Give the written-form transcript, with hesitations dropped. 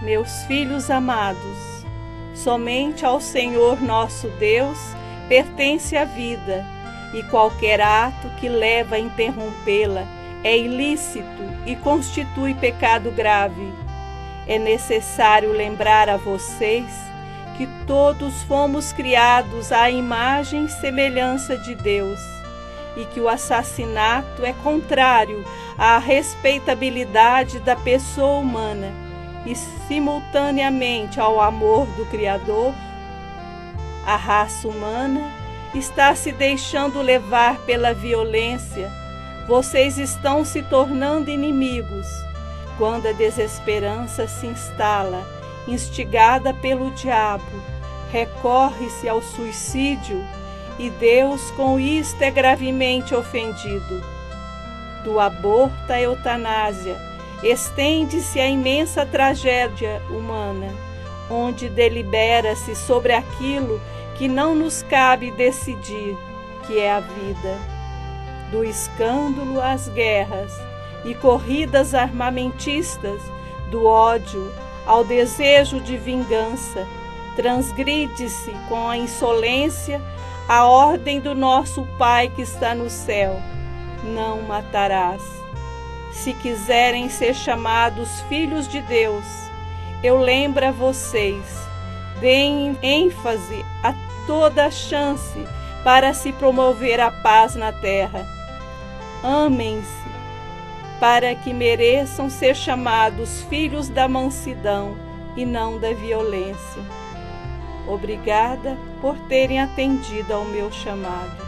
meus filhos amados, somente ao Senhor nosso Deus pertence a vida, e qualquer ato que leva a interrompê-la é ilícito e constitui pecado grave. É necessário lembrar a vocês que todos fomos criados à imagem e semelhança de Deus, e que o assassinato é contrário à respeitabilidade da pessoa humana e simultaneamente ao amor do Criador. A raça humana está se deixando levar pela violência. Vocês estão se tornando inimigos. Quando a desesperança se instala, instigada pelo diabo, recorre-se ao suicídio, e Deus com isto é gravemente ofendido. Do aborto à eutanásia, estende-se a imensa tragédia humana, onde delibera-se sobre aquilo que não nos cabe decidir, que é a vida. Do escândalo às guerras e corridas armamentistas, do ódio ao desejo de vingança, transgride-se com a insolência a ordem do nosso Pai que está no céu: não matarás. Se quiserem ser chamados filhos de Deus, eu lembro a vocês, deem ênfase a toda a chance para se promover a paz na terra. Amem-se, para que mereçam ser chamados filhos da mansidão e não da violência. Obrigada por terem atendido ao meu chamado.